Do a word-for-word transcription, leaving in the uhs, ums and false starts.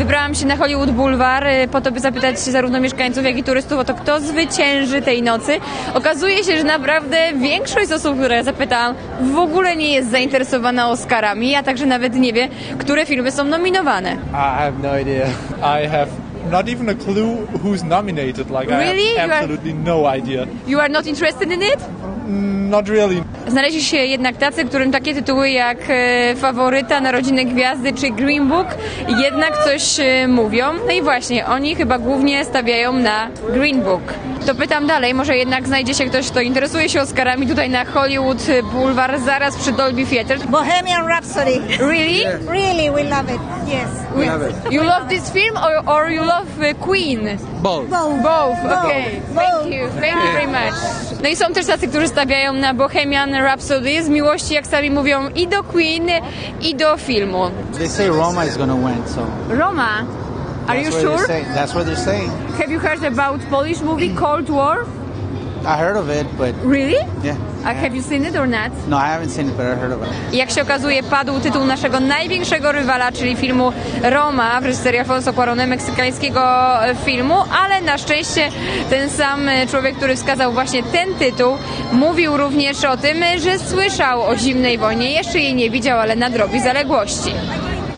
Wybrałam się na Hollywood Boulevard po to, by zapytać zarówno mieszkańców, jak i turystów o to, kto zwycięży tej nocy. Okazuje się, że naprawdę większość osób, które ja zapytałam, w ogóle nie jest zainteresowana Oscarami, a także nawet nie wie, które filmy są nominowane. I have no idea. I have not even a clue who's nominated. Like Really? I have absolutely no idea. You are not interested in it? Not really. Znaleźli się jednak tacy, którym takie tytuły jak e, Faworyta, Narodziny Gwiazdy czy Green Book jednak coś e, mówią. No i właśnie, oni chyba głównie stawiają na Green Book. To pytam dalej, może jednak znajdzie się ktoś, kto interesuje się Oscarami tutaj na Hollywood Boulevard, zaraz przy Dolby Theatre. Bohemian Rhapsody. Really? Really, we love it. Yes. We love it. You love this film or, or you love uh, Queen? Both. Both. Both, Both. okay. Both. Thank you, thank you very much. No i są też tacy, którzy stawiają na Bohemian Rhapsody z miłości, jak sami mówią, i do Queen, i do filmu. They say Roma is going to win, so... Roma, are you that's what sure? they're saying. That's what they're saying. Have you heard about Polish movie Cold War? I heard of it, but Really? yeah. Uh, have you seen it or not? No, I haven't seen it, but I heard of it. I jak się okazuje, padł tytuł naszego największego rywala, czyli filmu Roma w reżyserii Alfonso Cuarón, meksykańskiego filmu, ale na szczęście ten sam człowiek, który wskazał właśnie ten tytuł, mówił również o tym, że słyszał o zimnej wojnie, jeszcze jej nie widział, ale nadrobi zaległości.